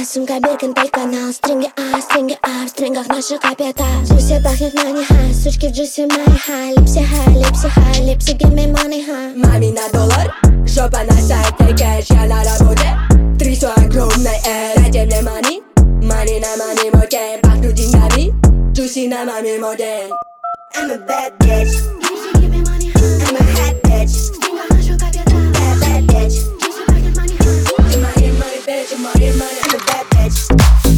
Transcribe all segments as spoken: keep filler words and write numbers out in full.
сумка Биркин, канал. Стринги А, стринги А, в стрингах наших капитал. Джуси пахнет money high, сучки в джуси money high. Липси high, липси high, липси give me money high. Мами на доллар, жопа на сайте кэш, я на работе. Трясу огромной эр, дайте мне money. Money на money моде, пахну деньгами. Джуси на маме моде. I'm a bad bitch. Липси give me money high. I'm a hot bitch. В стрингах наших капитал. Bad bad bitch. Джуси пахнет money high. Money money bitch, money money. I'm a bad bitch.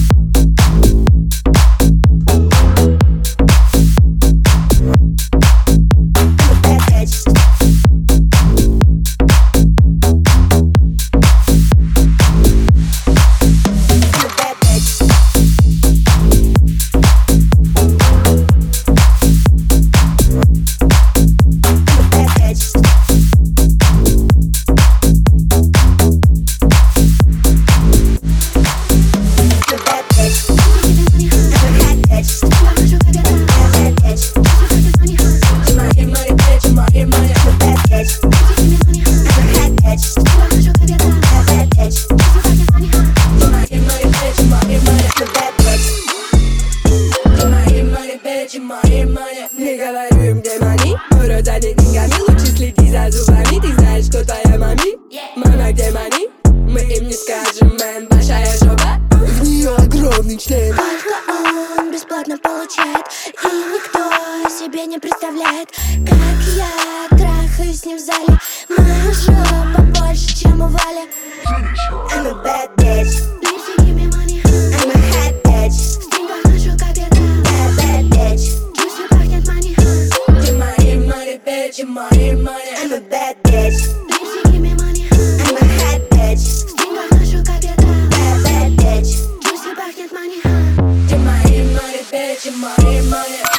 Не говорю им, где money. Но роза деньгами, лучше следи за зубами. Ты знаешь, кто твоя мами? Мама, где money? Мы им не скажем, мэн, большая жопа. В нее огромный член. Только он бесплатно получает, и никто себе не представляет, как я трахаюсь с ним в зале. Моя жопа больше, чем у Вали. I'm a bad bitch. Липси give me money high. I'm a hot bitch. В стрингах нашу капитал. Bad bad bitch. Джуси пахнет money high. Get money, money, bitch, money, money. I'm a bad bitch. Липси give me money high. I'm a hot bitch. В стрингах нашу капитал. Bad bad bitch. Джуси пахнет money high. Get money, money, bitch, money, money.